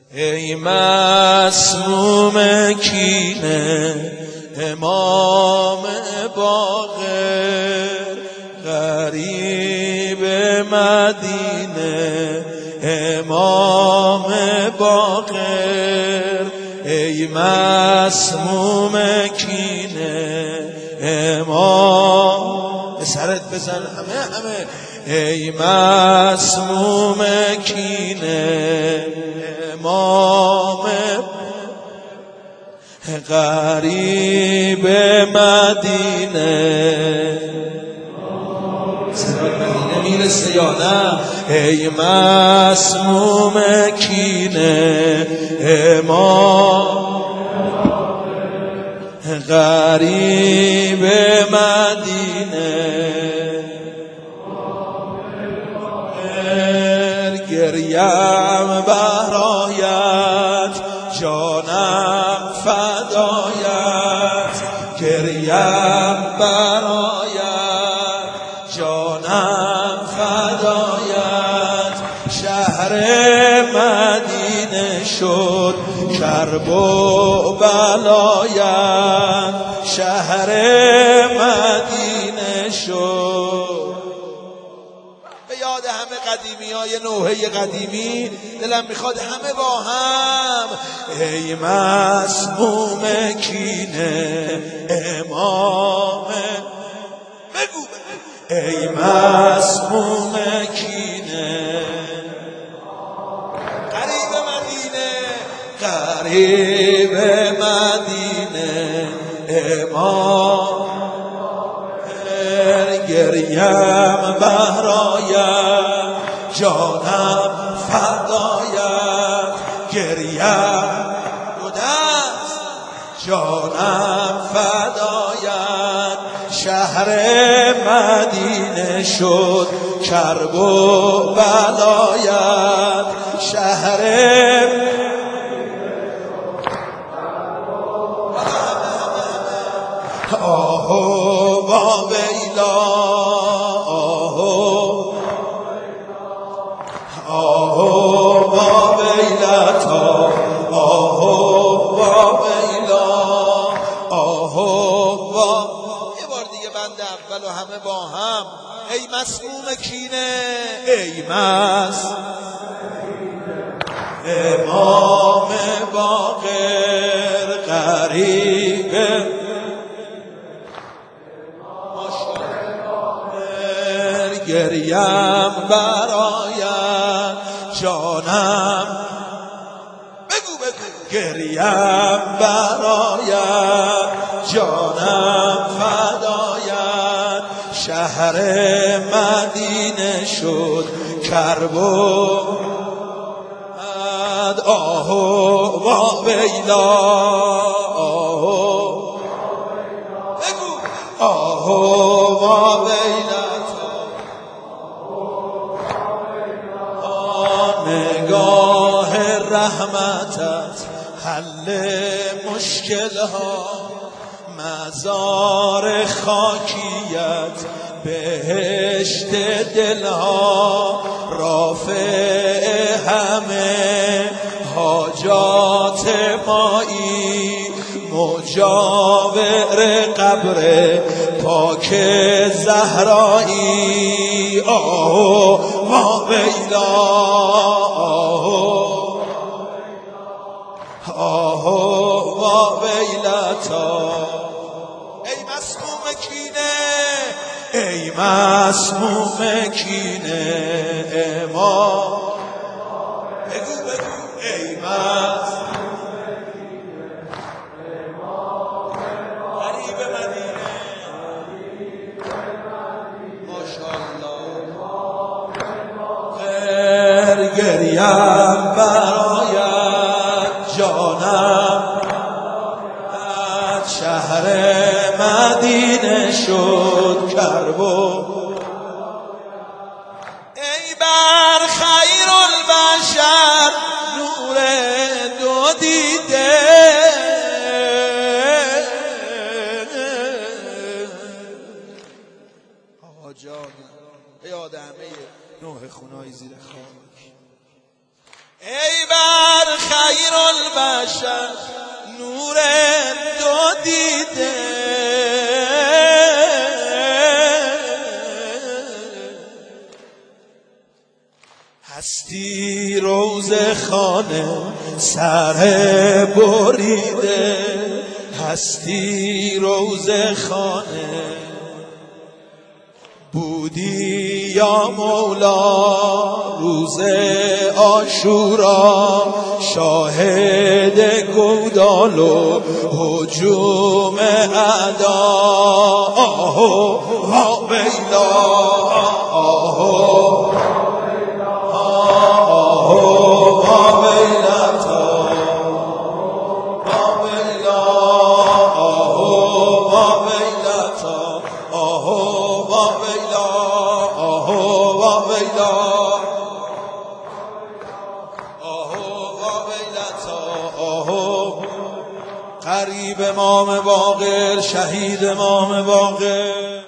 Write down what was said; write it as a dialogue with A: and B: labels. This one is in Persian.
A: ای مسموم کینه امام باقر، غریب مدینه امام باقر. ای مسموم کینه امام، به سرت بزن همه. ای مسموم کینه امام غریب مدینه. مدینه میرسه یا نه؟ ای مسموم کینه امام غریب مدینه. گریم برایت جانم فدایت، گریم برایت جانم فدایت. شهر مدینه شد کرب و بلایت، شهر مدینه شد. به یاد همه قدیمی های نوحه قدیمی دلم میخواد همه با هم. ای مسموم کینه امام، بگو ای مسموم کینه غریب مدینه، غریب مدینه امام. گریم برایت جانم فدایت، گریم دو دست جانم فدایت. شهر مدینه شد کرب و بلایت، شهر آهو با ویلا، آهو با ویلتا، آهو با ویلا، آهو با. یه بار دیگه بند اول و همه با هم. ای مسموم کینه، ای امام باقر، غریب گریم برایت جانم، بگو گریم برایت جانم فدایت. شهر مدینه شد کرب و آهو با ویلا، آهو بگو آهو با ویلا. نگاه رحمتت حل مشکل ها، مزار خاکیت بهشت دل ها. رافع همه حاجات مایی، مجاور قبر پاک زهرایی. آهو با ویلا، آهو با ویلتا. ای مسموم کینه، ای مسموم کینه امام، بگو ای مسموم کینه امام غریب مدینه. ماشاءالله. گریم برایت جانم، شهر مدینه شد کرب و. ای بر خیر البشر نور دو دیده، آقا جان به یاد همه نوح خونای زیر خاک. ای بر البشر نور دو دیده هستی روز خانه سر بریده هستی روز خانه بودی یا مولا روز عاشورا شاهد گودال و هجوم اعدا آه ویلا آه قریب امام باقر شهید امام باقر